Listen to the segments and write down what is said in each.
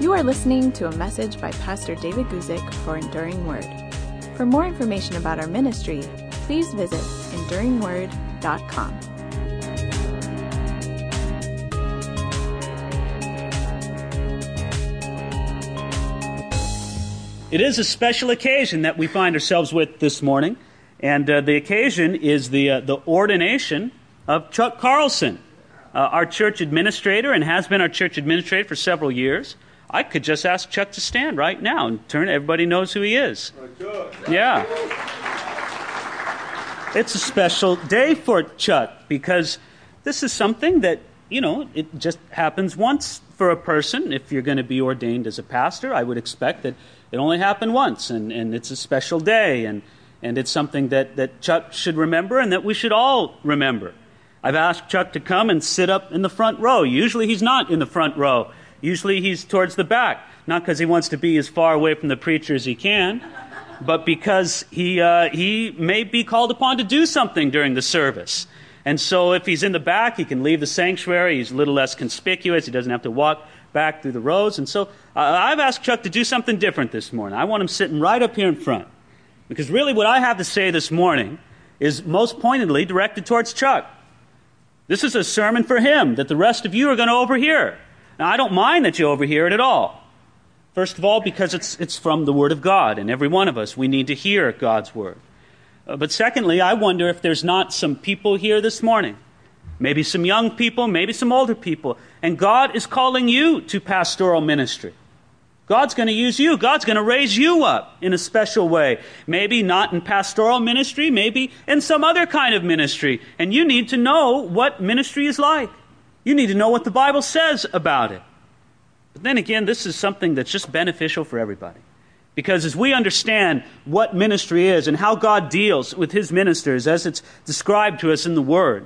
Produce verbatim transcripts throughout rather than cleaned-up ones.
You are listening to a message by Pastor David Guzik for Enduring Word. For more information about our ministry, please visit enduring word dot com. It is a special occasion that we find ourselves with this morning, and uh, the occasion is the uh, the ordination of Chuck Carlson, uh, our church administrator, and has been our church administrator for several years. I could just ask Chuck to stand right now and turn. Everybody knows who he is. Yeah. It's a special day for Chuck because this is something that, you know, it just happens once for a person. If you're going to be ordained as a pastor, I would expect that it only happened once, and, and it's a special day, and, and it's something that, that Chuck should remember and that we should all remember. I've asked Chuck to come and sit up in the front row. Usually he's not in the front row. Usually he's towards the back, not because he wants to be as far away from the preacher as he can, but because he uh, he may be called upon to do something during the service. And so if he's in the back, he can leave the sanctuary. He's a little less conspicuous. He doesn't have to walk back through the rows. And so uh, I've asked Chuck to do something different this morning. I want him sitting right up here in front. Because really what I have to say this morning is most pointedly directed towards Chuck. This is a sermon for him that the rest of you are going to overhear. Now, I don't mind that you overhear it at all. First of all, because it's it's from the Word of God, and every one of us, we need to hear God's Word. Uh, but secondly, I wonder if there's not some people here this morning, maybe some young people, maybe some older people, and God is calling you to pastoral ministry. God's going to use you. God's going to raise you up in a special way. Maybe not in pastoral ministry, maybe in some other kind of ministry. And you need to know what ministry is like. You need to know what the Bible says about it. But then again, this is something that's just beneficial for everybody. Because as we understand what ministry is and how God deals with His ministers as it's described to us in the Word,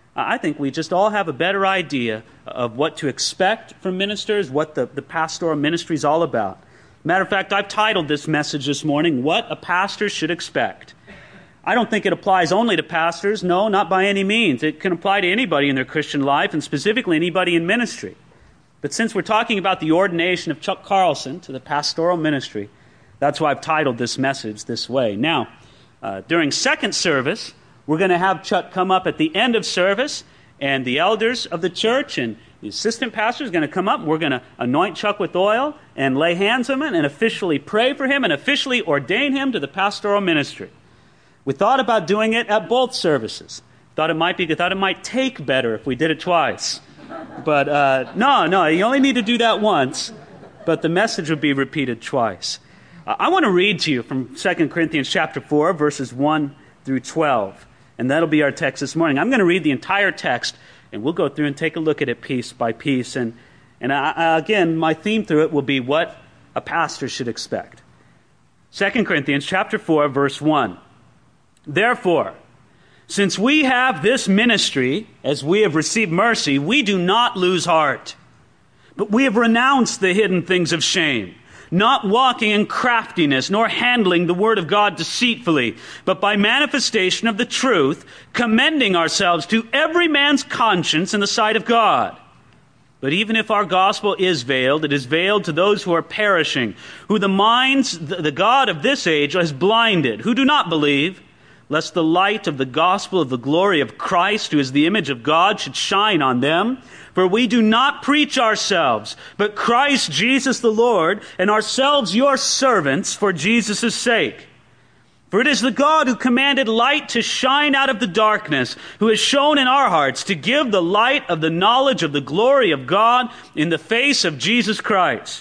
I think we just all have a better idea of what to expect from ministers, what the, the pastoral ministry is all about. Matter of fact, I've titled this message this morning, What a Pastor Should Expect. I don't think it applies only to pastors. No, not by any means. It can apply to anybody in their Christian life, and specifically anybody in ministry. But since we're talking about the ordination of Chuck Carlson to the pastoral ministry, that's why I've titled this message this way. Now, uh, during second service, we're going to have Chuck come up at the end of service, and the elders of the church and the assistant pastor is going to come up. We're going to anoint Chuck with oil and lay hands on him and officially pray for him and officially ordain him to the pastoral ministry. We thought about doing it at both services. Thought it might be, thought it might take better if we did it twice. But uh, no, no, you only need to do that once, but the message would be repeated twice. Uh, I want to read to you from Second Corinthians chapter four, verses one through twelve. And that'll be our text this morning. I'm going to read the entire text, and we'll go through and take a look at it piece by piece. And, and I, I, again, my theme through it will be what a pastor should expect. Second Corinthians chapter four, verse one. Therefore, since we have this ministry, as we have received mercy, we do not lose heart. But we have renounced the hidden things of shame, not walking in craftiness, nor handling the word of God deceitfully, but by manifestation of the truth, commending ourselves to every man's conscience in the sight of God. But even if our gospel is veiled, it is veiled to those who are perishing, who the minds, the God of this age has blinded, who do not believe, lest the light of the gospel of the glory of Christ, who is the image of God, should shine on them. For we do not preach ourselves, but Christ Jesus the Lord, and ourselves your servants for Jesus' sake. For it is the God who commanded light to shine out of the darkness, who has shown in our hearts to give the light of the knowledge of the glory of God in the face of Jesus Christ.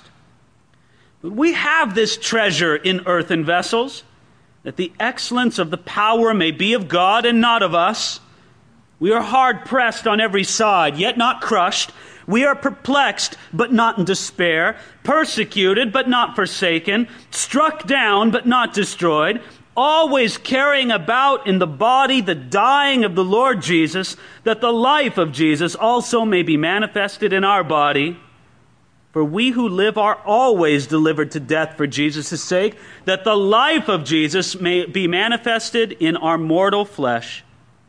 But we have this treasure in earthen vessels, that the excellence of the power may be of God and not of us. We are hard pressed on every side, yet not crushed. We are perplexed, but not in despair. Persecuted, but not forsaken. Struck down, but not destroyed. Always carrying about in the body the dying of the Lord Jesus, that the life of Jesus also may be manifested in our body. For we who live are always delivered to death for Jesus' sake, that the life of Jesus may be manifested in our mortal flesh.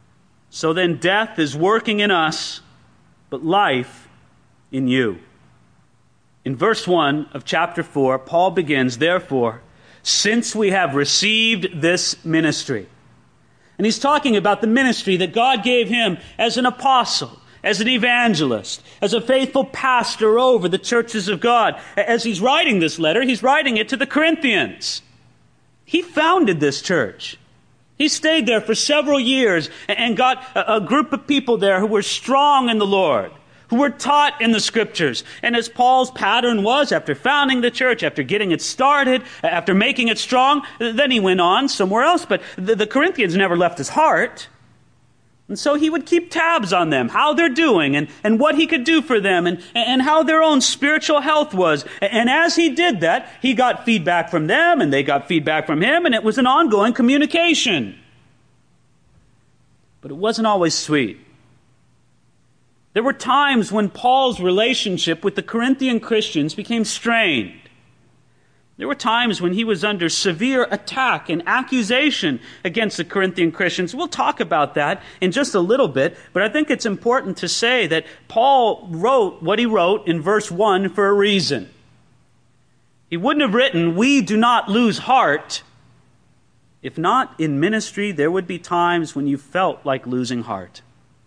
So then death is working in us, but life in you. In verse one of chapter four, Paul begins, therefore, since we have received this ministry. And he's talking about the ministry that God gave him as an apostle, as an evangelist, as a faithful pastor over the churches of God. As he's writing this letter, he's writing it to the Corinthians. He founded this church. He stayed there for several years and got a group of people there who were strong in the Lord, who were taught in the Scriptures. And as Paul's pattern was, after founding the church, after getting it started, after making it strong, then he went on somewhere else. But the, the Corinthians never left his heart. And so he would keep tabs on them, how they're doing, and, and what he could do for them, and, and how their own spiritual health was. And as he did that, he got feedback from them, and they got feedback from him, and it was an ongoing communication. But it wasn't always sweet. There were times when Paul's relationship with the Corinthian Christians became strained. There were times when he was under severe attack and accusation against the Corinthian Christians. We'll talk about that in just a little bit, but I think it's important to say that Paul wrote what he wrote in verse one for a reason. He wouldn't have written, "We do not lose heart." If not, in ministry, there would be times when you felt like losing heart.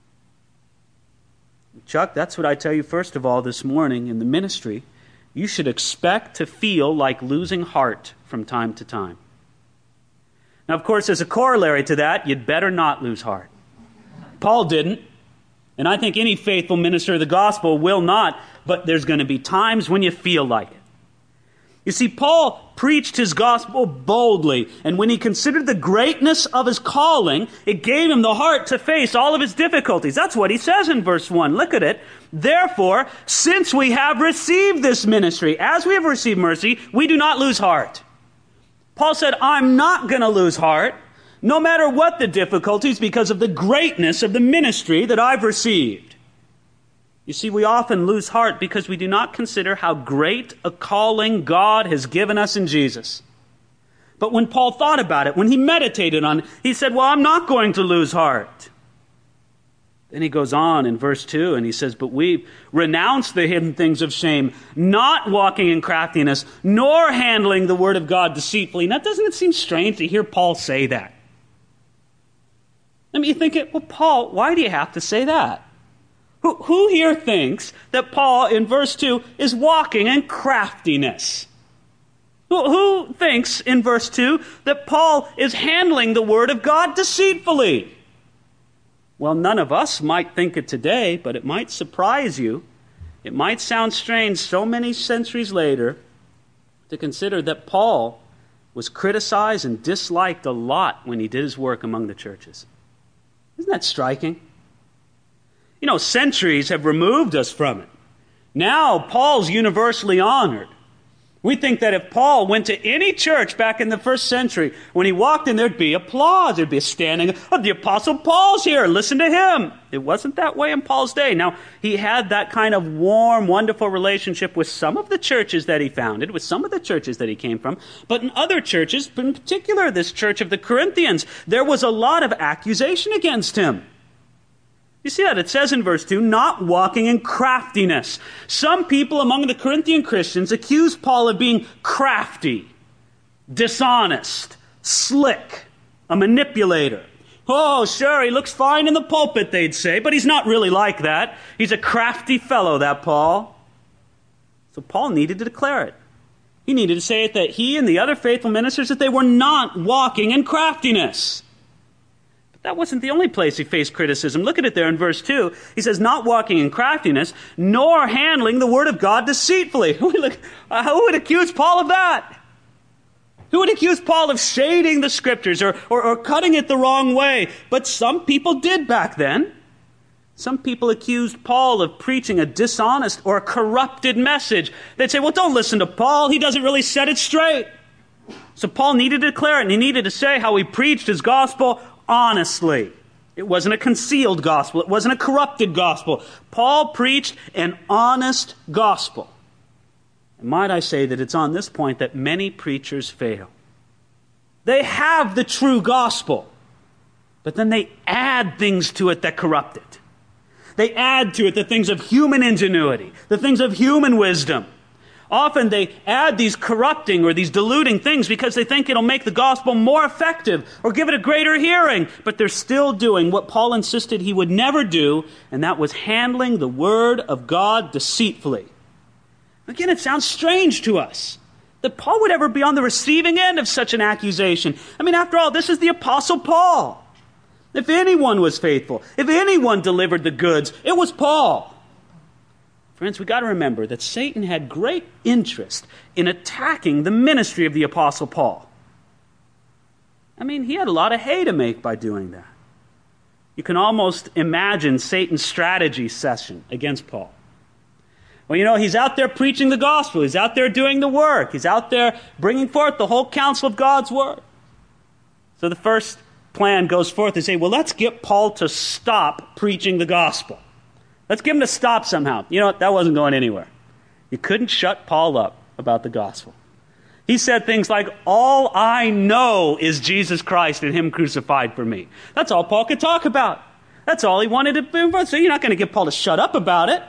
Chuck, that's what I tell you first of all this morning in the ministry. You should expect to feel like losing heart from time to time. Now, of course, as a corollary to that, you'd better not lose heart. Paul didn't, and I think any faithful minister of the gospel will not, but there's going to be times when you feel like it. You see, Paul preached his gospel boldly, and when he considered the greatness of his calling, it gave him the heart to face all of his difficulties. That's what he says in verse one. Look at it. Therefore, since we have received this ministry, as we have received mercy, we do not lose heart. Paul said, I'm not going to lose heart, no matter what the difficulties, because of the greatness of the ministry that I've received. You see, we often lose heart because we do not consider how great a calling God has given us in Jesus. But when Paul thought about it, when he meditated on it, he said, well, I'm not going to lose heart. Then he goes on in verse two and he says, but we renounce the hidden things of shame, not walking in craftiness, nor handling the word of God deceitfully. Now, doesn't it seem strange to hear Paul say that? I mean, you think, well, Paul, why do you have to say that? Who, who here thinks that Paul, in verse two, is walking in craftiness? Who, who thinks, in verse two, that Paul is handling the word of God deceitfully? Well, none of us might think it today, but it might surprise you. It might sound strange so many centuries later to consider that Paul was criticized and disliked a lot when he did his work among the churches. Isn't that striking? You know, centuries have removed us from it. Now, Paul's universally honored. We think that if Paul went to any church back in the first century, when he walked in, there'd be applause. There'd be a standing, oh, the Apostle Paul's here, listen to him. It wasn't that way in Paul's day. Now, he had that kind of warm, wonderful relationship with some of the churches that he founded, with some of the churches that he came from. But in other churches, in particular this church of the Corinthians, there was a lot of accusation against him. You see that? It says in verse two, not walking in craftiness. Some people among the Corinthian Christians accused Paul of being crafty, dishonest, slick, a manipulator. Oh, sure, he looks fine in the pulpit, they'd say, but he's not really like that. He's a crafty fellow, that Paul. So Paul needed to declare it. He needed to say it that he and the other faithful ministers, that they were not walking in craftiness. That wasn't the only place he faced criticism. Look at it there in verse two. He says, not walking in craftiness, nor handling the word of God deceitfully. Who would accuse Paul of that? Who would accuse Paul of shading the Scriptures or, or, or cutting it the wrong way? But some people did back then. Some people accused Paul of preaching a dishonest or a corrupted message. They'd say, well, don't listen to Paul. He doesn't really set it straight. So Paul needed to declare it, and he needed to say how he preached his gospel honestly. It wasn't a concealed gospel. It wasn't a corrupted gospel. Paul preached an honest gospel. And might I say that it's on this point that many preachers fail. They have the true gospel, but then they add things to it that corrupt it. They add to it the things of human ingenuity, the things of human wisdom. Often they add these corrupting or these diluting things because they think it'll make the gospel more effective or give it a greater hearing. But they're still doing what Paul insisted he would never do, and that was handling the word of God deceitfully. Again, it sounds strange to us that Paul would ever be on the receiving end of such an accusation. I mean, after all, this is the Apostle Paul. If anyone was faithful, if anyone delivered the goods, it was Paul. Friends, we've got to remember that Satan had great interest in attacking the ministry of the Apostle Paul. I mean, he had a lot of hay to make by doing that. You can almost imagine Satan's strategy session against Paul. Well, you know, he's out there preaching the gospel. He's out there doing the work. He's out there bringing forth the whole counsel of God's word. So the first plan goes forth to say, well, let's get Paul to stop preaching the gospel. Let's get him to stop somehow. You know what? That wasn't going anywhere. You couldn't shut Paul up about the gospel. He said things like, all I know is Jesus Christ and him crucified for me. That's all Paul could talk about. That's all he wanted to do. So you're not going to get Paul to shut up about it.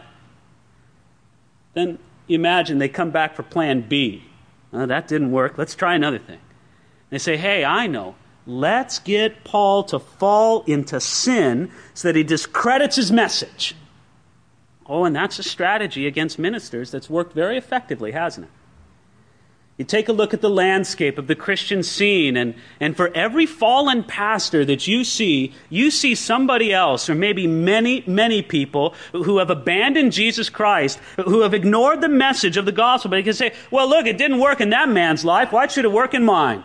Then you imagine they come back for plan B. Oh, that didn't work. Let's try another thing. They say, hey, I know. Let's get Paul to fall into sin so that he discredits his message. Oh, and that's a strategy against ministers that's worked very effectively, hasn't it? You take a look at the landscape of the Christian scene, and, and for every fallen pastor that you see, you see somebody else, or maybe many, many people who have abandoned Jesus Christ, who have ignored the message of the gospel. But you can say, well, look, it didn't work in that man's life. Why should it work in mine?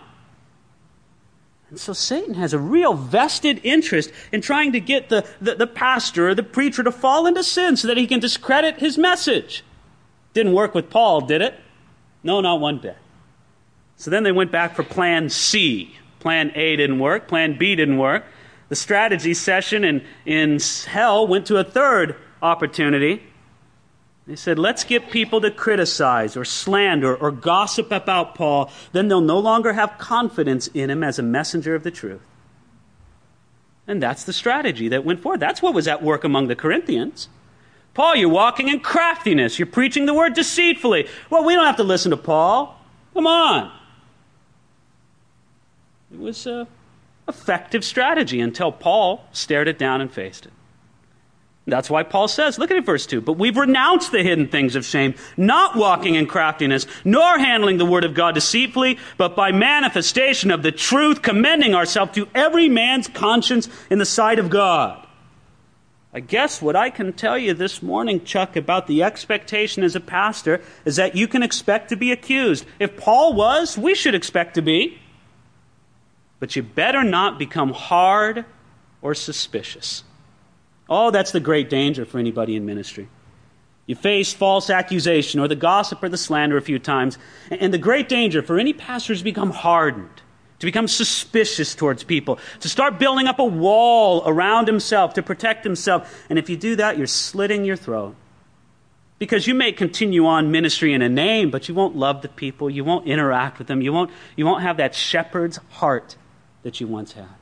And so Satan has a real vested interest in trying to get the, the, the pastor or the preacher to fall into sin so that he can discredit his message. Didn't work with Paul, did it? No, not one bit. So then they went back for plan C. Plan A didn't work. Plan B didn't work. The strategy session in, in hell went to a third opportunity. They said, let's get people to criticize or slander or gossip about Paul. Then they'll no longer have confidence in him as a messenger of the truth. And that's the strategy that went forward. That's what was at work among the Corinthians. Paul, you're walking in craftiness. You're preaching the word deceitfully. Well, we don't have to listen to Paul. Come on. It was an effective strategy until Paul stared it down and faced it. That's why Paul says, look at it, verse two, but we've renounced the hidden things of shame, not walking in craftiness, nor handling the word of God deceitfully, but by manifestation of the truth, commending ourselves to every man's conscience in the sight of God. I guess what I can tell you this morning, Chuck, about the expectation as a pastor is that you can expect to be accused. If Paul was, we should expect to be. But you better not become hard or suspicious. Oh, that's the great danger for anybody in ministry. You face false accusation or the gossip or the slander a few times. And the great danger for any pastor is to become hardened, to become suspicious towards people, to start building up a wall around himself to protect himself. And if you do that, you're slitting your throat. Because you may continue on ministry in a name, but you won't love the people. You won't interact with them. You won't, you won't have that shepherd's heart that you once had.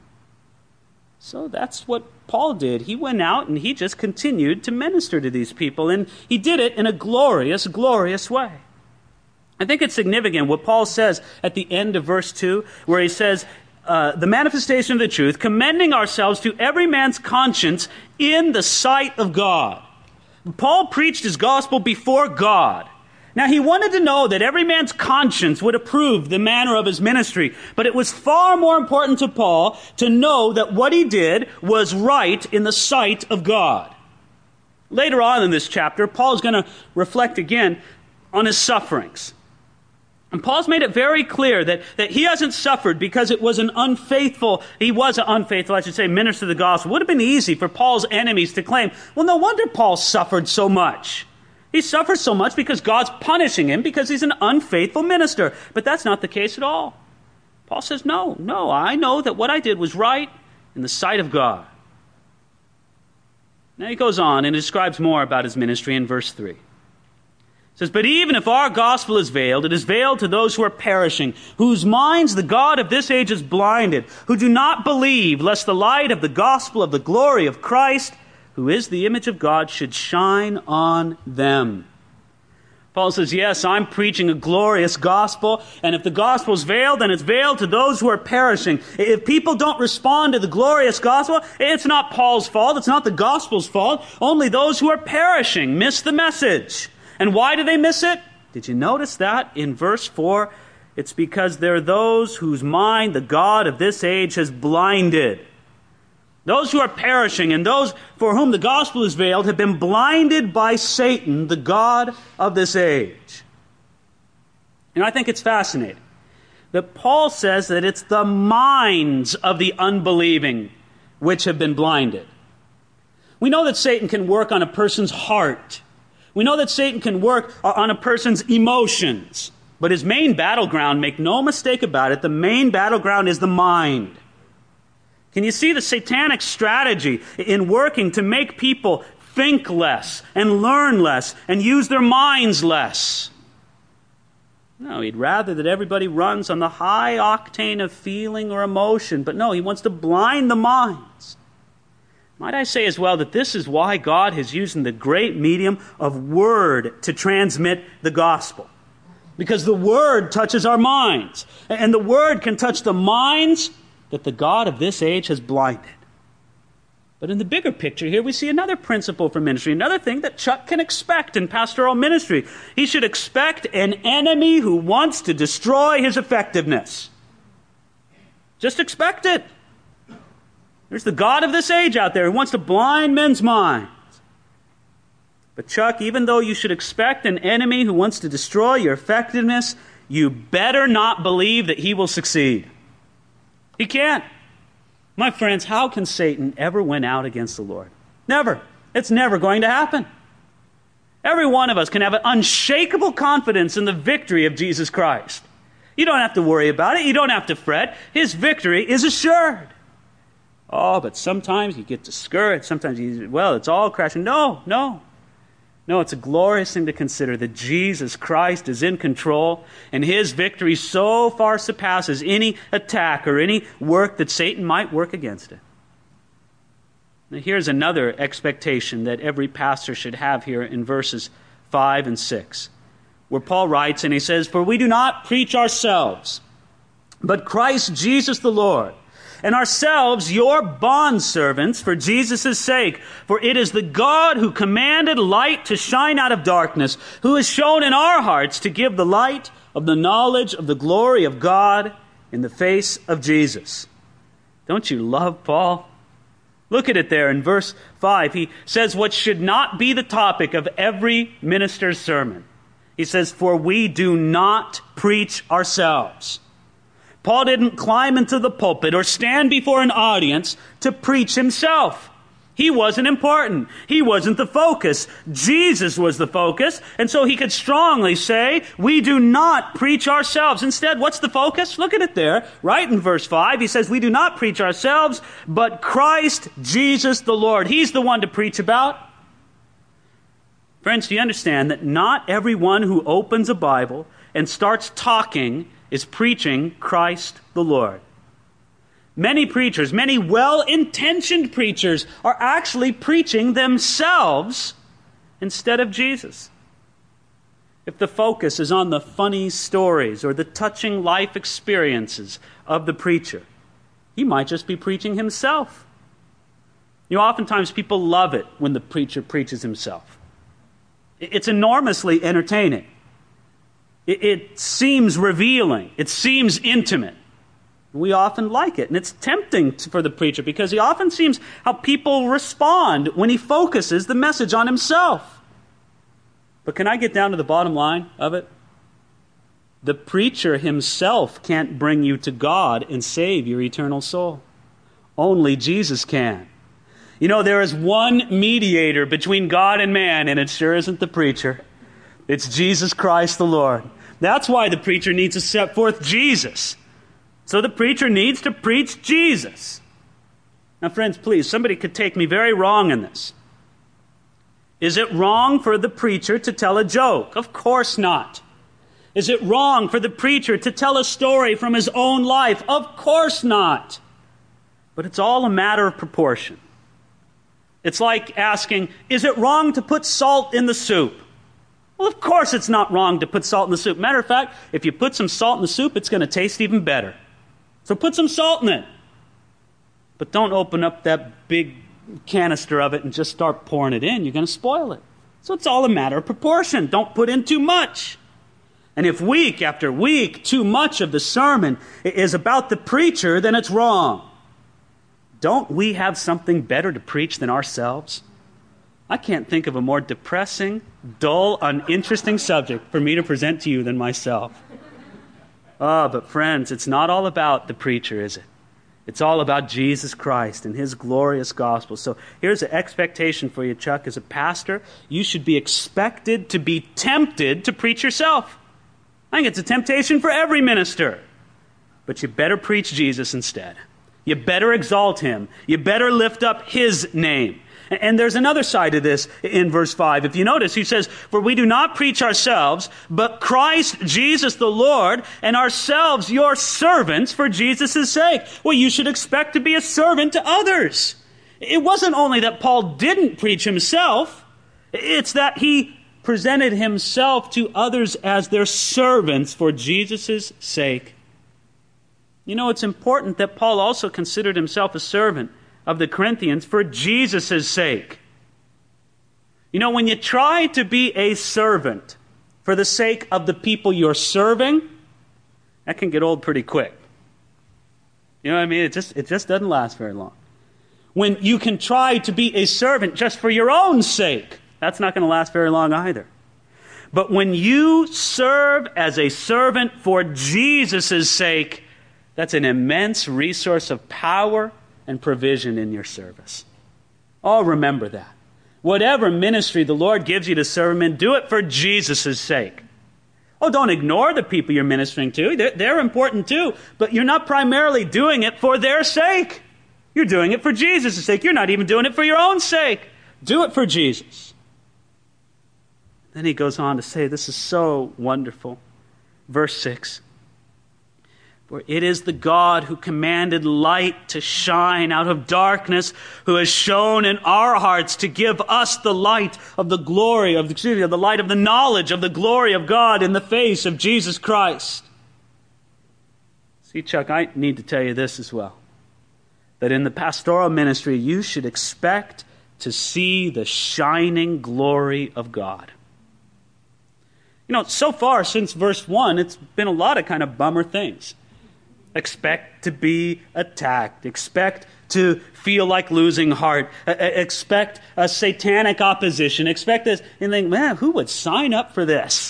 So that's what Paul did. He went out and he just continued to minister to these people. And he did it in a glorious, glorious way. I think it's significant what Paul says at the end of verse two, where he says, uh, the manifestation of the truth, commending ourselves to every man's conscience in the sight of God. Paul preached his gospel before God. Now, he wanted to know that every man's conscience would approve the manner of his ministry. But it was far more important to Paul to know that what he did was right in the sight of God. Later on in this chapter, Paul's going to reflect again on his sufferings. And Paul's made it very clear that, that he hasn't suffered because it was an unfaithful, he was an unfaithful, I should say, minister of the gospel. It would have been easy for Paul's enemies to claim, well, no wonder Paul suffered so much. He suffers so much because God's punishing him because he's an unfaithful minister. But that's not the case at all. Paul says, no, no, I know that what I did was right in the sight of God. Now he goes on and describes more about his ministry in verse three. It says, but even if our gospel is veiled, it is veiled to those who are perishing, whose minds the God of this age is blinded, who do not believe, lest the light of the gospel of the glory of Christ, who is the image of God, should shine on them. Paul says, yes, I'm preaching a glorious gospel, and if the gospel's veiled, then it's veiled to those who are perishing. If people don't respond to the glorious gospel, it's not Paul's fault, it's not the gospel's fault. Only those who are perishing miss the message. And why do they miss it? Did you notice that in verse four? It's because there are those whose mind the God of this age has blinded. Those who are perishing and those for whom the gospel is veiled have been blinded by Satan, the god of this age. And I think it's fascinating that Paul says that it's the minds of the unbelieving which have been blinded. We know that Satan can work on a person's heart. We know that Satan can work on a person's emotions. But his main battleground, make no mistake about it, the main battleground is the mind. Can you see the satanic strategy in working to make people think less and learn less and use their minds less? No, he'd rather that everybody runs on the high octane of feeling or emotion. But no, he wants to blind the minds. Might I say as well that this is why God has used the great medium of word to transmit the gospel. Because the word touches our minds. And the word can touch the minds that the God of this age has blinded. But in the bigger picture here, we see another principle for ministry, another thing that Chuck can expect in pastoral ministry. He should expect an enemy who wants to destroy his effectiveness. Just expect it. There's the God of this age out there who wants to blind men's minds. But Chuck, even though you should expect an enemy who wants to destroy your effectiveness, you better not believe that he will succeed. He can't. My friends, how can Satan ever win out against the Lord? Never. It's never going to happen. Every one of us can have an unshakable confidence in the victory of Jesus Christ. You don't have to worry about it. You don't have to fret. His victory is assured. Oh, but sometimes you get discouraged. Sometimes you, well, it's all crashing. No, no. No, it's a glorious thing to consider that Jesus Christ is in control, and his victory so far surpasses any attack or any work that Satan might work against it. Now, here's another expectation that every pastor should have here in verses five and six, where Paul writes, and he says, "For we do not preach ourselves, but Christ Jesus the Lord, and ourselves your bondservants for Jesus' sake. For it is the God who commanded light to shine out of darkness, who has shown in our hearts to give the light of the knowledge of the glory of God in the face of Jesus." Don't you love Paul? Look at it there in verse five. He says what should not be the topic of every minister's sermon. He says, "For we do not preach ourselves." Paul didn't climb into the pulpit or stand before an audience to preach himself. He wasn't important. He wasn't the focus. Jesus was the focus. And so he could strongly say, we do not preach ourselves. Instead, what's the focus? Look at it there, right in verse five. He says, we do not preach ourselves, but Christ Jesus the Lord. He's the one to preach about. Friends, do you understand that not everyone who opens a Bible and starts talking is preaching Christ the Lord? Many preachers, many well-intentioned preachers are actually preaching themselves instead of Jesus. If the focus is on the funny stories or the touching life experiences of the preacher, he might just be preaching himself. You know, oftentimes people love it when the preacher preaches himself. It's enormously entertaining. It, it seems revealing. It seems intimate. We often like it, and it's tempting for the preacher because he often seems how people respond when he focuses the message on himself. But can I get down to the bottom line of it? The preacher himself can't bring you to God and save your eternal soul. Only Jesus can. You know, there is one mediator between God and man, and it sure isn't the preacher. It's Jesus Christ the Lord. That's why the preacher needs to set forth Jesus. So the preacher needs to preach Jesus. Now, friends, please, somebody could take me very wrong in this. Is it wrong for the preacher to tell a joke? Of course not. Is it wrong for the preacher to tell a story from his own life? Of course not. But it's all a matter of proportion. It's like asking, is it wrong to put salt in the soup? Well, of course it's not wrong to put salt in the soup. Matter of fact, if you put some salt in the soup, it's going to taste even better. So put some salt in it. But don't open up that big canister of it and just start pouring it in. You're going to spoil it. So it's all a matter of proportion. Don't put in too much. And if week after week, too much of the sermon is about the preacher, then it's wrong. Don't we have something better to preach than ourselves? I can't think of a more depressing, dull, uninteresting subject for me to present to you than myself. Ah, oh, but friends, it's not all about the preacher, is it? It's all about Jesus Christ and His glorious gospel. So here's an expectation for you, Chuck. As a pastor, you should be expected to be tempted to preach yourself. I think it's a temptation for every minister. But you better preach Jesus instead. You better exalt Him. You better lift up His name. And there's another side to this in verse five. If you notice, he says, "For we do not preach ourselves, but Christ Jesus the Lord, and ourselves your servants for Jesus' sake." Well, you should expect to be a servant to others. It wasn't only that Paul didn't preach himself, it's that he presented himself to others as their servants for Jesus' sake. You know, it's important that Paul also considered himself a servant of the Corinthians for Jesus' sake. You know, when you try to be a servant for the sake of the people you're serving, that can get old pretty quick. You know what I mean? It just, it just doesn't last very long. When you can try to be a servant just for your own sake, that's not going to last very long either. But when you serve as a servant for Jesus' sake, that's an immense resource of power and provision in your service. Oh, remember that. Whatever ministry the Lord gives you to serve Him in, do it for Jesus' sake. Oh, don't ignore the people you're ministering to. They're, they're important too, but you're not primarily doing it for their sake. You're doing it for Jesus' sake. You're not even doing it for your own sake. Do it for Jesus. Then he goes on to say, this is so wonderful. Verse six. "For it is the God who commanded light to shine out of darkness, who has shone in our hearts to give us the light of the glory of, excuse me, of the light of the knowledge of the glory of God in the face of Jesus Christ." See, Chuck, I need to tell you this as well. That in the pastoral ministry, you should expect to see the shining glory of God. You know, so far since verse one, it's been a lot of kind of bummer things. Expect to be attacked. Expect to feel like losing heart. Expect a satanic opposition. Expect this. And think, man, who would sign up for this?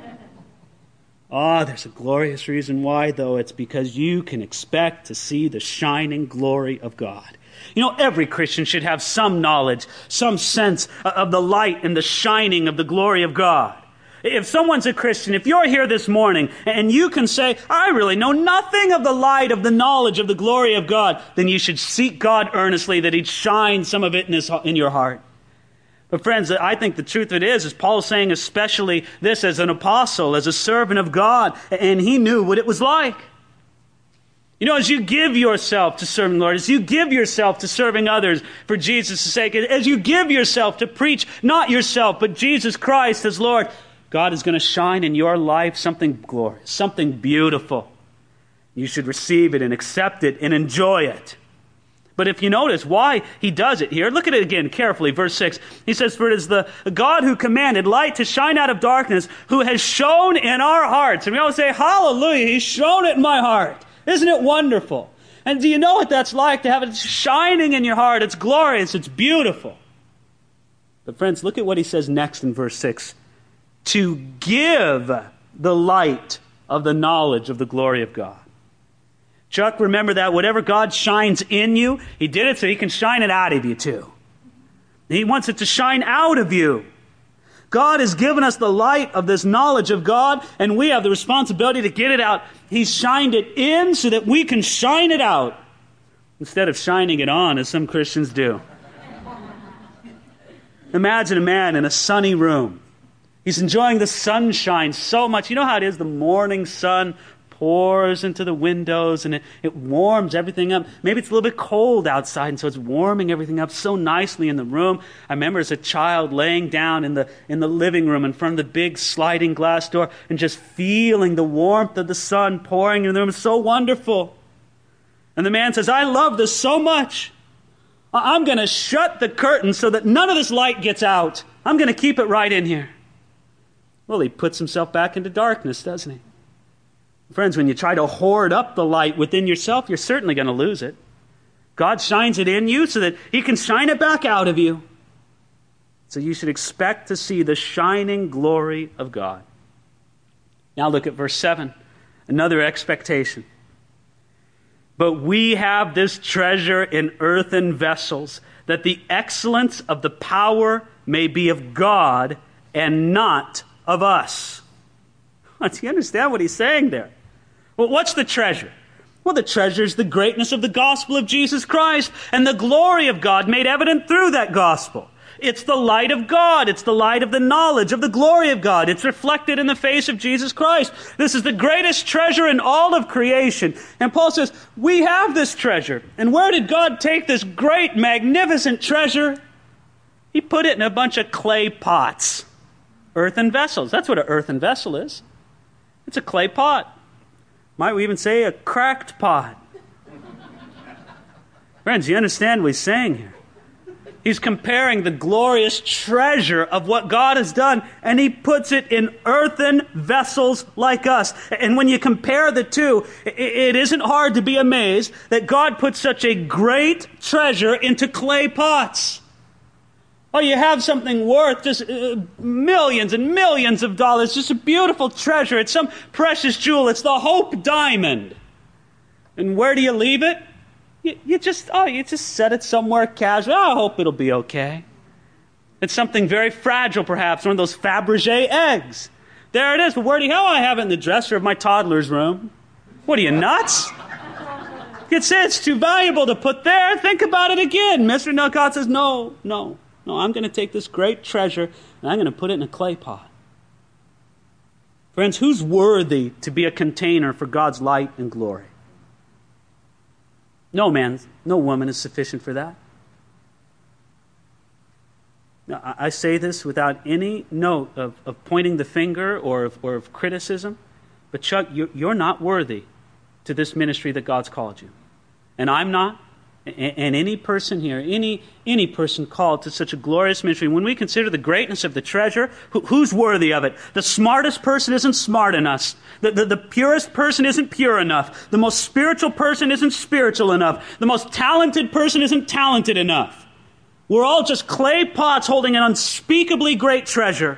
Oh, there's a glorious reason why, though. It's because you can expect to see the shining glory of God. You know, every Christian should have some knowledge, some sense of the light and the shining of the glory of God. If someone's a Christian, if you're here this morning and you can say, I really know nothing of the light of the knowledge of the glory of God, then you should seek God earnestly that He'd shine some of it in, his, in your heart. But friends, I think the truth of it is, is Paul's saying especially this as an apostle, as a servant of God, and he knew what it was like. You know, as you give yourself to serving the Lord, as you give yourself to serving others for Jesus' sake, as you give yourself to preach not yourself, but Jesus Christ as Lord, God is going to shine in your life something glorious, something beautiful. You should receive it and accept it and enjoy it. But if you notice why he does it here, look at it again carefully. Verse six, he says, "For it is the God who commanded light to shine out of darkness, who has shone in our hearts." And we always say, hallelujah, He's shone it in my heart. Isn't it wonderful? And do you know what that's like, to have it shining in your heart? It's glorious, it's beautiful. But friends, look at what he says next in verse six. "To give the light of the knowledge of the glory of God." Chuck, remember that whatever God shines in you, He did it so He can shine it out of you too. He wants it to shine out of you. God has given us the light of this knowledge of God, and we have the responsibility to get it out. He's shined it in so that we can shine it out, instead of shining it on, as some Christians do. Imagine a man in a sunny room. He's enjoying the sunshine so much. You know how it is, the morning sun pours into the windows and it, it warms everything up. Maybe it's a little bit cold outside, and so it's warming everything up so nicely in the room. I remember as a child laying down in the in the living room in front of the big sliding glass door and just feeling the warmth of the sun pouring in the room. It's so wonderful. And the man says, I love this so much. I'm going to shut the curtain so that none of this light gets out. I'm going to keep it right in here. Well, he puts himself back into darkness, doesn't he? Friends, when you try to hoard up the light within yourself, you're certainly going to lose it. God shines it in you so that he can shine it back out of you. So you should expect to see the shining glory of God. Now look at verse seven. Another expectation. But we have this treasure in earthen vessels, that the excellence of the power may be of God and not of us. Do you understand what he's saying there? Well, what's the treasure? Well, the treasure is the greatness of the gospel of Jesus Christ and the glory of God made evident through that gospel. It's the light of God. It's the light of the knowledge of the glory of God. It's reflected in the face of Jesus Christ. This is the greatest treasure in all of creation. And Paul says, we have this treasure. And where did God take this great, magnificent treasure? He put it in a bunch of clay pots. Earthen vessels. That's what an earthen vessel is. It's a clay pot. Might we even say a cracked pot? Friends, you understand what he's saying here? He's comparing the glorious treasure of what God has done, and he puts it in earthen vessels like us. And when you compare the two, it isn't hard to be amazed that God put such a great treasure into clay pots. Oh, you have something worth just uh, millions and millions of dollars, just a beautiful treasure. It's some precious jewel. It's the Hope Diamond. And where do you leave it? You, you just, oh, you just set it somewhere casual. Oh, I hope it'll be okay. It's something very fragile, perhaps, one of those Fabergé eggs. There it is. But where do you, oh, I have it in the dresser of my toddler's room. What are you, nuts? You'd say it's too valuable to put there. Think about it again. Mister No, God says, no, no, no, I'm going to take this great treasure and I'm going to put it in a clay pot. Friends, who's worthy to be a container for God's light and glory? No man, no woman is sufficient for that. Now, I say this without any note of, of pointing the finger or of, or of criticism, but Chuck, you're, you're not worthy to this ministry that God's called you. And I'm not, and, and any person here, any, any person called to such a glorious ministry, when we consider the greatness of the treasure, who, who's worthy of it? The smartest person isn't smart enough. The, the, the purest person isn't pure enough. The most spiritual person isn't spiritual enough. The most talented person isn't talented enough. We're all just clay pots holding an unspeakably great treasure.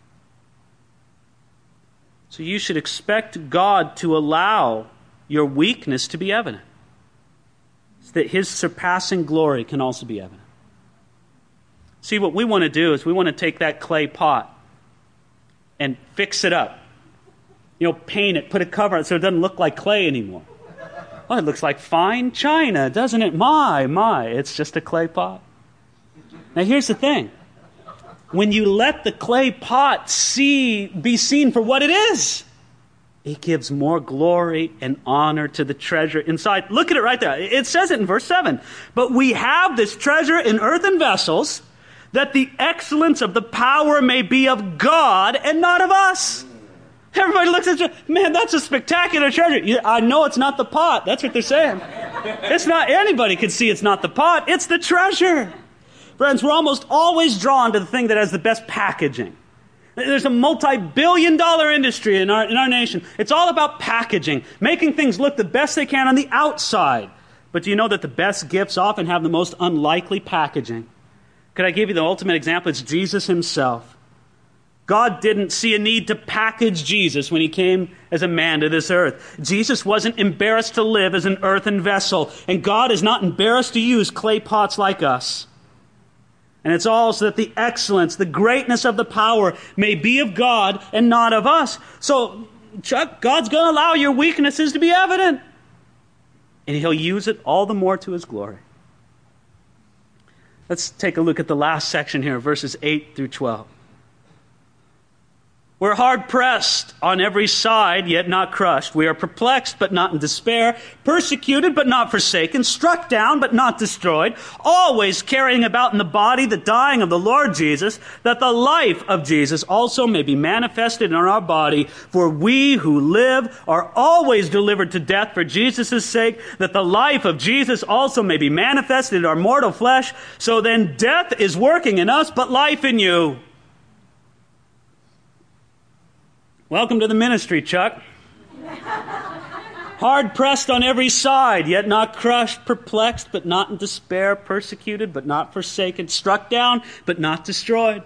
So you should expect God to allow your weakness to be evident, so that his surpassing glory can also be evident. See, what we want to do is we want to take that clay pot and fix it up. You know, paint it, put a cover on it so it doesn't look like clay anymore. Oh, it looks like fine china, doesn't it? My, my, it's just a clay pot. Now here's the thing. When you let the clay pot see, be seen for what it is, it gives more glory and honor to the treasure inside. Look at it right there. It says it in verse seven. But we have this treasure in earthen vessels, that the excellence of the power may be of God and not of us. Everybody looks at you, man, that's a spectacular treasure. I know it's not the pot. That's what they're saying. It's not, anybody can see it's not the pot. It's the treasure. Friends, we're almost always drawn to the thing that has the best packaging. There's a multi-billion dollar industry in our, in our nation. It's all about packaging, making things look the best they can on the outside. But do you know that the best gifts often have the most unlikely packaging? Could I give you the ultimate example? It's Jesus himself. God didn't see a need to package Jesus when he came as a man to this earth. Jesus wasn't embarrassed to live as an earthen vessel, and God is not embarrassed to use clay pots like us. And it's all so that the excellence, the greatness of the power may be of God and not of us. So, Chuck, God's going to allow your weaknesses to be evident. And he'll use it all the more to his glory. Let's take a look at the last section here, verses eight through twelve. We're hard-pressed on every side, yet not crushed. We are perplexed, but not in despair, persecuted, but not forsaken, struck down, but not destroyed, always carrying about in the body the dying of the Lord Jesus, that the life of Jesus also may be manifested in our body. For we who live are always delivered to death for Jesus' sake, that the life of Jesus also may be manifested in our mortal flesh. So then death is working in us, but life in you. Welcome to the ministry, Chuck. Hard-pressed on every side, yet not crushed, perplexed, but not in despair, persecuted, but not forsaken, struck down, but not destroyed.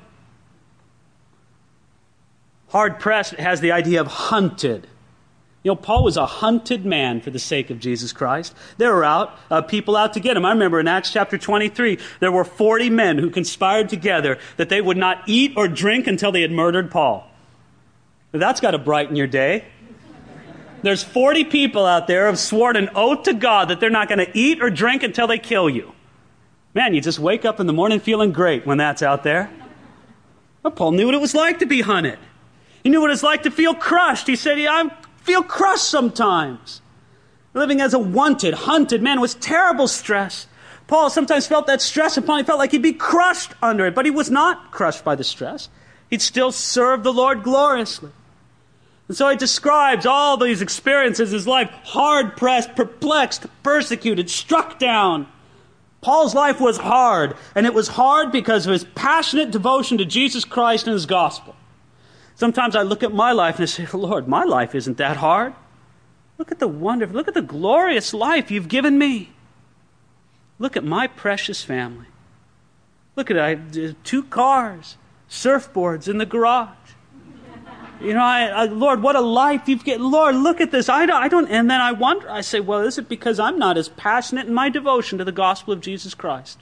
Hard-pressed has the idea of hunted. You know, Paul was a hunted man for the sake of Jesus Christ. There were out, uh, people out to get him. I remember in Acts chapter twenty-three, there were forty men who conspired together that they would not eat or drink until they had murdered Paul. That's got to brighten your day. There's forty people out there who have sworn an oath to God that they're not going to eat or drink until they kill you. Man, you just wake up in the morning feeling great when that's out there. Well, Paul knew what it was like to be hunted. He knew what it's like to feel crushed. He said, yeah, I feel crushed sometimes. Living as a wanted, hunted man was terrible stress. Paul sometimes felt that stress upon him. He felt like he'd be crushed under it, but he was not crushed by the stress. He'd still serve the Lord gloriously. And so he describes all these experiences in his life: hard-pressed, perplexed, persecuted, struck down. Paul's life was hard, and it was hard because of his passionate devotion to Jesus Christ and his gospel. Sometimes I look at my life and I say, Lord, my life isn't that hard. Look at the wonderful, look at the glorious life you've given me. Look at my precious family. Look at it, I have two cars, surfboards in the garage. You know, I, I, Lord, what a life you've given. Lord, look at this. I don't, I don't, and then I wonder, I say, well, is it because I'm not as passionate in my devotion to the gospel of Jesus Christ?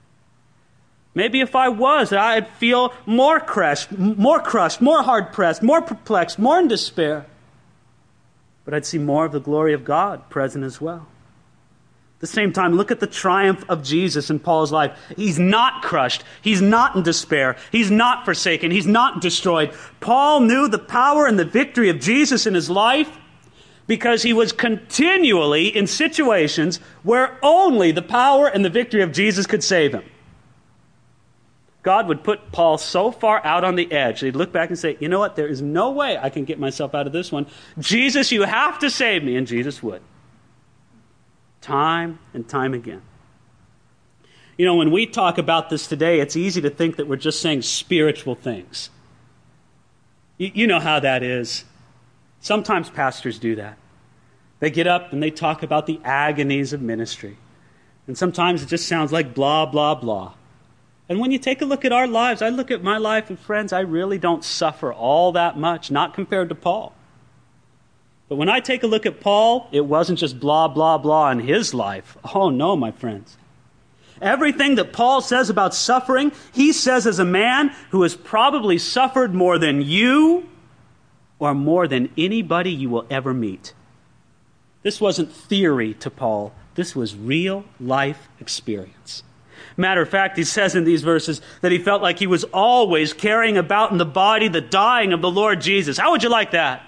Maybe if I was, I'd feel more crushed, more crushed, more hard-pressed, more perplexed, more in despair. But I'd see more of the glory of God present as well. At the same time, look at the triumph of Jesus in Paul's life. He's not crushed. He's not in despair. He's not forsaken. He's not destroyed. Paul knew the power and the victory of Jesus in his life because he was continually in situations where only the power and the victory of Jesus could save him. God would put Paul so far out on the edge that he'd look back and say, you know what, there is no way I can get myself out of this one. Jesus, you have to save me. And Jesus would. Time and time again. You know, when we talk about this today, it's easy to think that we're just saying spiritual things. You, you know how that is. Sometimes pastors do that. They get up and they talk about the agonies of ministry. And sometimes it just sounds like blah, blah, blah. And when you take a look at our lives, I look at my life and friends, I really don't suffer all that much, not compared to Paul. But when I take a look at Paul, it wasn't just blah, blah, blah in his life. Oh no, my friends. Everything that Paul says about suffering, he says as a man who has probably suffered more than you or more than anybody you will ever meet. This wasn't theory to Paul. This was real life experience. Matter of fact, he says in these verses that he felt like he was always carrying about in the body the dying of the Lord Jesus. How would you like that?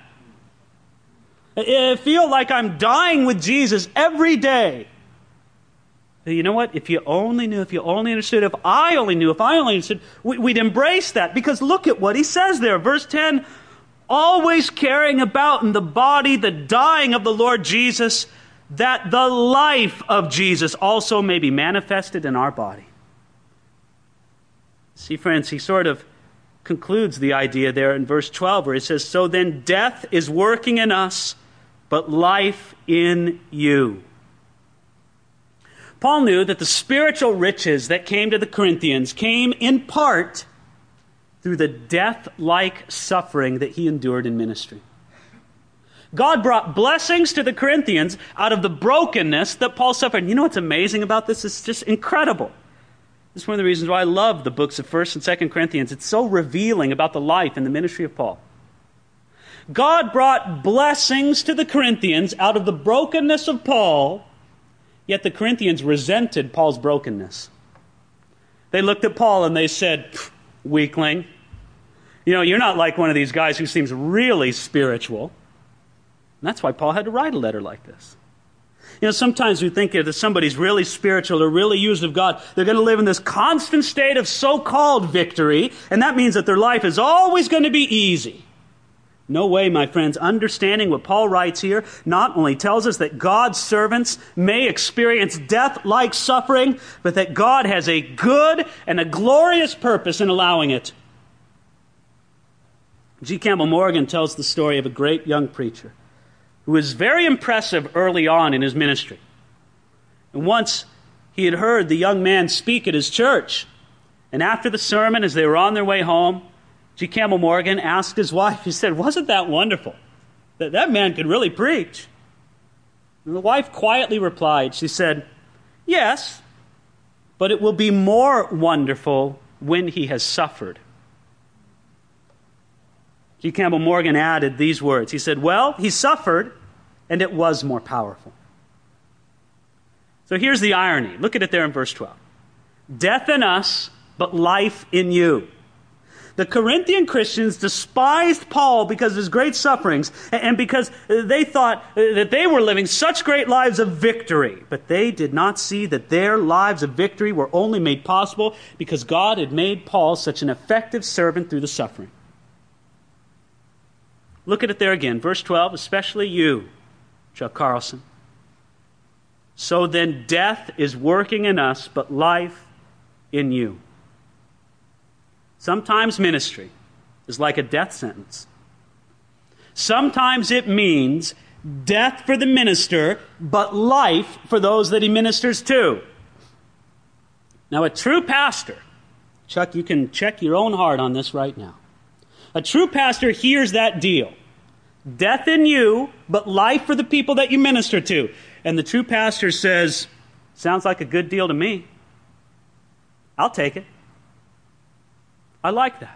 I feel like I'm dying with Jesus every day. You know what? If you only knew, if you only understood, if I only knew, if I only understood, we'd embrace that. Because look at what he says there. Verse ten, always carrying about in the body the dying of the Lord Jesus, that the life of Jesus also may be manifested in our body. See, friends, he sort of concludes the idea there in verse twelve where he says, so then death is working in us, but life in you. Paul knew that the spiritual riches that came to the Corinthians came in part through the death-like suffering that he endured in ministry. God brought blessings to the Corinthians out of the brokenness that Paul suffered. And you know what's amazing about this? It's just incredible. This is one of the reasons why I love the books of First and Second Corinthians. It's so revealing about the life and the ministry of Paul. God brought blessings to the Corinthians out of the brokenness of Paul, yet the Corinthians resented Paul's brokenness. They looked at Paul and they said, weakling, You know, you're not like one of these guys who seems really spiritual. And that's why Paul had to write a letter like this. You know, sometimes we think that if somebody's really spiritual or really used of God, they're going to live in this constant state of so-called victory, and that means that their life is always going to be easy. No way, my friends. Understanding what Paul writes here not only tells us that God's servants may experience death-like suffering, but that God has a good and a glorious purpose in allowing it. G. Campbell Morgan tells the story of a great young preacher who was very impressive early on in his ministry. And once he had heard the young man speak at his church, and after the sermon, as they were on their way home, G. Campbell Morgan asked his wife, he said, "Wasn't that wonderful? That that man could really preach." And the wife quietly replied, she said, "Yes, but it will be more wonderful when he has suffered." G. Campbell Morgan added these words. He said, "Well, he suffered, and it was more powerful." So here's the irony. Look at it there in verse twelve. Death in us, but life in you. The Corinthian Christians despised Paul because of his great sufferings and because they thought that they were living such great lives of victory. But they did not see that their lives of victory were only made possible because God had made Paul such an effective servant through the suffering. Look at it there again, verse twelve, especially you, Chuck Carlson. So then death is working in us, but life in you. Sometimes ministry is like a death sentence. Sometimes it means death for the minister, but life for those that he ministers to. Now, a true pastor, Chuck, you can check your own heart on this right now. A true pastor hears that deal. Death in you, but life for the people that you minister to. And the true pastor says, "Sounds like a good deal to me. I'll take it. I like that."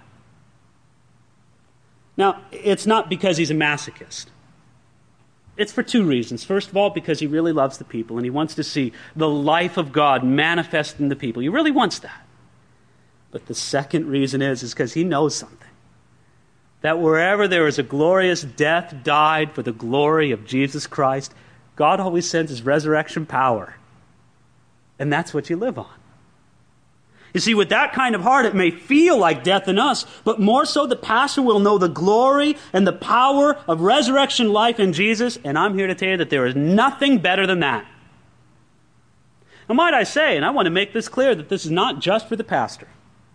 Now, it's not because he's a masochist. It's for two reasons. First of all, because he really loves the people and he wants to see the life of God manifest in the people. He really wants that. But the second reason is, is because he knows something. That wherever there is a glorious death died for the glory of Jesus Christ, God always sends his resurrection power. And that's what you live on. You see, with that kind of heart, it may feel like death in us, but more so the pastor will know the glory and the power of resurrection life in Jesus, and I'm here to tell you that there is nothing better than that. Now, might I say, and I want to make this clear, that this is not just for the pastor.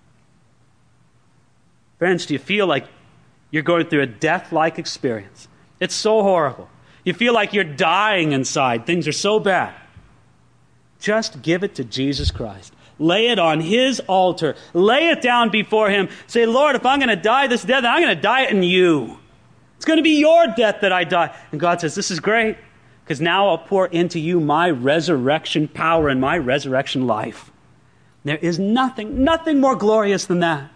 Friends, do you feel like you're going through a death-like experience? It's so horrible. You feel like you're dying inside. Things are so bad. Just give it to Jesus Christ. Lay it on his altar. Lay it down before him. Say, "Lord, if I'm going to die this death, I'm going to die it in you. It's going to be your death that I die." And God says, "This is great, because now I'll pour into you my resurrection power and my resurrection life." There is nothing, nothing more glorious than that.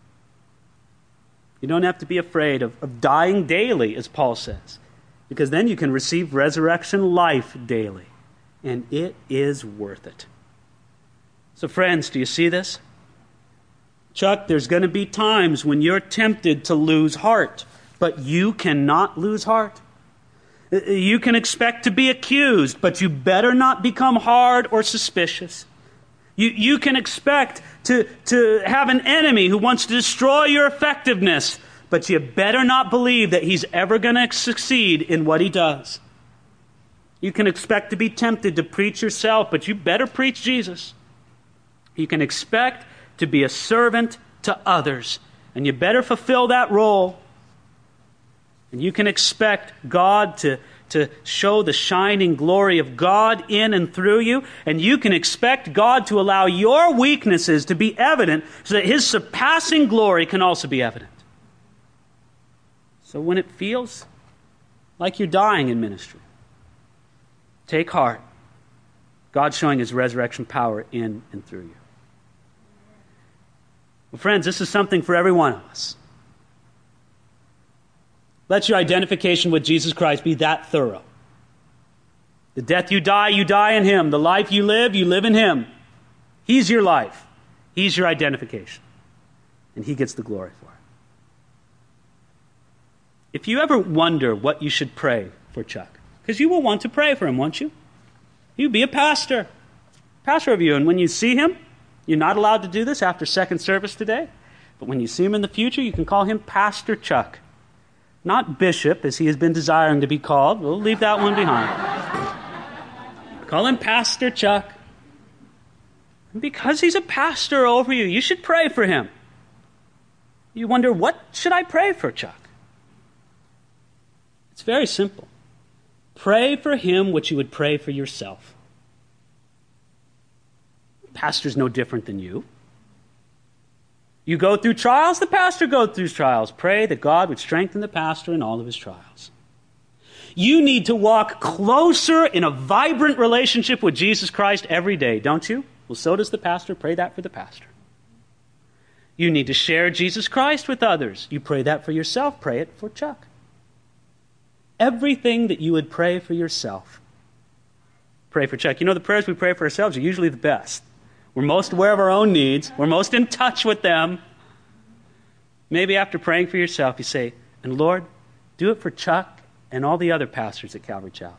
You don't have to be afraid of, of dying daily, as Paul says, because then you can receive resurrection life daily, and it is worth it. So friends, do you see this? Chuck, there's going to be times when you're tempted to lose heart, but you cannot lose heart. You can expect to be accused, but you better not become hard or suspicious. You, you can expect to, to have an enemy who wants to destroy your effectiveness, but you better not believe that he's ever going to succeed in what he does. You can expect to be tempted to preach yourself, but you better preach Jesus. You can expect to be a servant to others, and you better fulfill that role. And you can expect God to, to show the shining glory of God in and through you, and you can expect God to allow your weaknesses to be evident so that his surpassing glory can also be evident. So when it feels like you're dying in ministry, take heart. God's showing his resurrection power in and through you. Well, friends, this is something for every one of us. Let your identification with Jesus Christ be that thorough. The death you die, you die in him. The life you live, you live in him. He's your life. He's your identification. And he gets the glory for it. if you ever wonder what you should pray for Chuck, because you will want to pray for him, won't you? You be a pastor, pastor of you, and when you see him, you're not allowed to do this after second service today, but when you see him in the future, you can call him Pastor Chuck, not Bishop, as he has been desiring to be called. We'll leave that one behind. Call him Pastor Chuck. And because he's a pastor over you, you should pray for him. You wonder, what should I pray for Chuck? It's very simple. Pray for him what you would pray for yourself. Pastor's no different than you. You go through trials, the pastor goes through trials. Pray that God would strengthen the pastor in all of his trials. You need to walk closer in a vibrant relationship with Jesus Christ every day, don't you? Well, so does the pastor. Pray that for the pastor. You need to share Jesus Christ with others. You pray that for yourself. Pray it for Chuck. Everything that you would pray for yourself, pray for Chuck. You know, the prayers we pray for ourselves are usually the best. We're most aware of our own needs. We're most in touch with them. Maybe after praying for yourself, you say, and Lord, do it for Chuck and all the other pastors at Calvary Chapel.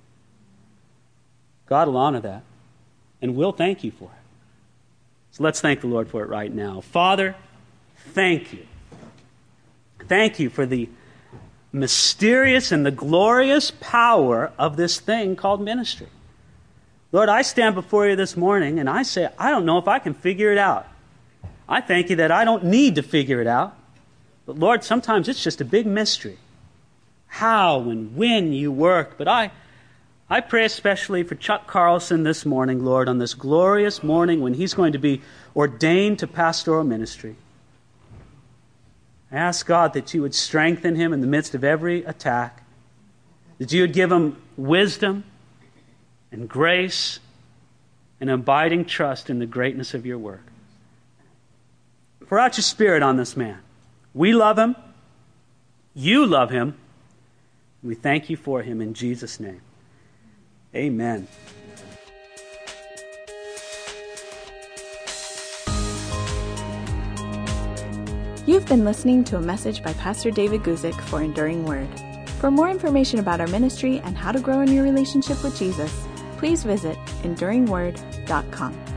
God will honor that, and we'll thank you for it. So let's thank the Lord for it right now. Father, thank you. Thank you for the mysterious and the glorious power of this thing called ministry. Lord, I stand before you this morning and I say, I don't know if I can figure it out. I thank you that I don't need to figure it out. But Lord, sometimes it's just a big mystery. How and when you work. But I, I pray especially for Chuck Carlson this morning, Lord, on this glorious morning when he's going to be ordained to pastoral ministry. I ask, God, that you would strengthen him in the midst of every attack, that you would give him wisdom and grace and abiding trust in the greatness of your work. Pour out your Spirit on this man. We love him. You love him. We thank you for him in Jesus' name. Amen. You've been listening to a message by Pastor David Guzik for Enduring Word. For more information about our ministry and how to grow in your relationship with Jesus, please visit enduring word dot com.